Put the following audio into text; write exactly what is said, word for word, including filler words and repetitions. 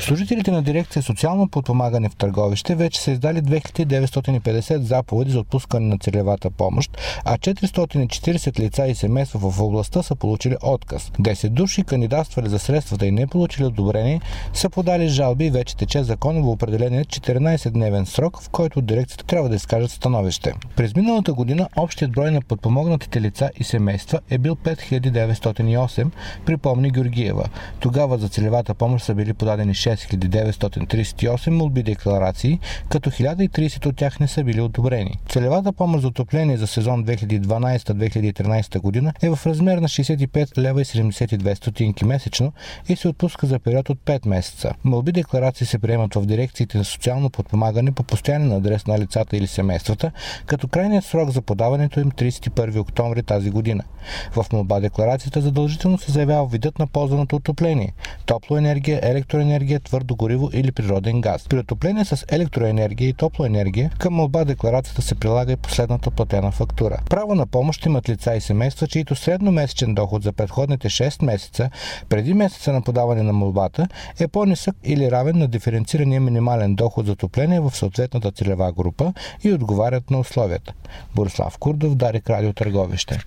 Служителите на дирекция социално подпомагане в Търговище вече са издали две хиляди деветстотин и петдесет заповеди за отпускане на целевата помощ, а четиристотин и четиридесет лица и семейства в областта са получили отказ. десет души, кандидатствали за средствата и не получили одобрение, са подали жалби и вече тече законово определение четиринадесетдневен срок, в който дирекцията трябва да изкажат становище. През миналата година общият брой на подпомогнатите лица и семейства е бил пет хиляди деветстотин и осем, припомни Георгиева. Тогава за целевата помощ са били подадени шест хиляди деветстотин тридесет и осем молби-декларации, като хиляда и тридесет от тях не са били одобрени. Целевата помощ за отопление за сезон две хиляди и дванадесета - две хиляди и тринадесета година е в размер на шейсет и пет лева и седемдесет и две стотинки месечно и се отпуска за период от пет месеца. Молби-декларации се приемат в дирекциите за социално подпомагане по постоянен адрес на лицата или семействата, като крайният срок за подаването им тридесет и първи октомври тази година. В молба-декларацията задължително се заявява видът на ползваното отопление – топлоенергия, електроенергия, твърдо гориво или природен газ. При отопление с електроенергия и топлоенергия към молба-декларацията се прилага и последната платена фактура. Право на помощ имат лица и семейства, чието средномесечен доход за предходните шест месеца преди месеца на подаване на молбата е по-нисък или равен на диференцирания минимален доход за отопление в съответната целева група и отговарят на условията. Борислав Курдов, Дарик Радио, Търговище.